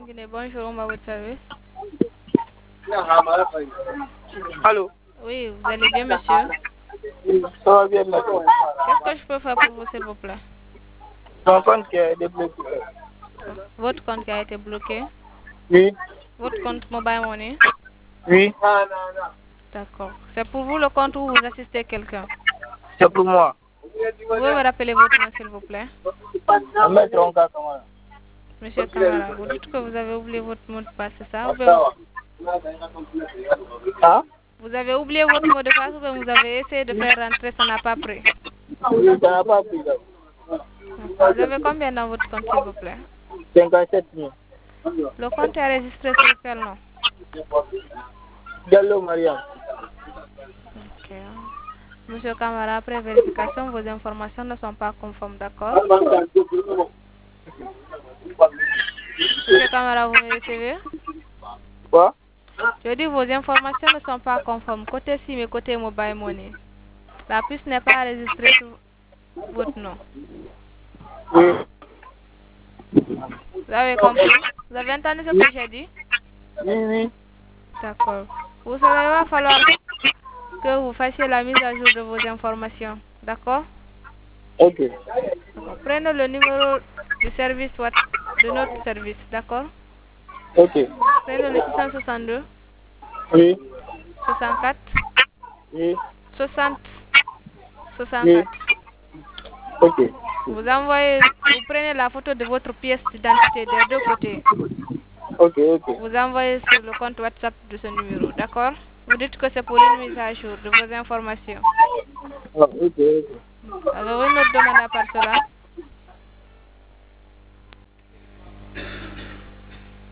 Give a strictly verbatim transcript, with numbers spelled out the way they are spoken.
Guinée, bonjour, on va votre service. Allô? Oui, vous allez bien, monsieur? Ça va bien, d'accord. Qu'est-ce que je peux faire pour vous, s'il vous plaît? Mon compte qui est débloqué. Votre compte qui a été bloqué? Oui. Votre compte Mobile Money? Oui. D'accord. C'est pour vous le compte où vous assistez quelqu'un? C'est pour moi. Vous pouvez me rappeler votre nom, s'il vous plaît? Ahmed Ronka Kamara. Monsieur Camara, vous dites que vous avez oublié votre mot de passe, c'est ça? Ou bien Hein? vous avez oublié votre mot de passe ou bien vous avez essayé de faire rentrer, ça n'a pas pris? Oui, ça n'a pas pris. Vous avez combien dans votre compte, s'il vous plaît? cinquante-sept mille. Le compte est enregistré sur quel nom? Diallo Mariam. Ok. Monsieur Camara, après vérification, vos informations ne sont pas conformes, d'accord? Monsieur Camara, vous me recevez? Quoi? Je dis vos informations ne sont pas conformes, côté SIM et côté Mobile Money. La puce n'est pas enregistrée sur votre nom. Oui. Vous avez compris? Vous avez entendu ce que j'ai dit? Oui, oui. D'accord. Vous savez, il va falloir que vous fassiez la mise à jour de vos informations. D'accord? Ok. D'accord. Prenez le numéro du service what- de notre service. D'accord? Ok. Prenez le six cent soixante-deux, Oui. soixante-quatre, Oui. soixante, Oui. soixante-quatre. Ok. Vous envoyez, vous prenez la photo de votre pièce d'identité des deux côtés. Ok, ok. Vous envoyez sur le compte WhatsApp de ce numéro. D'accord? Vous dites que c'est pour une mise à jour de vos informations. Ah, ok, ok. Avez-vous une autre demande à part cela?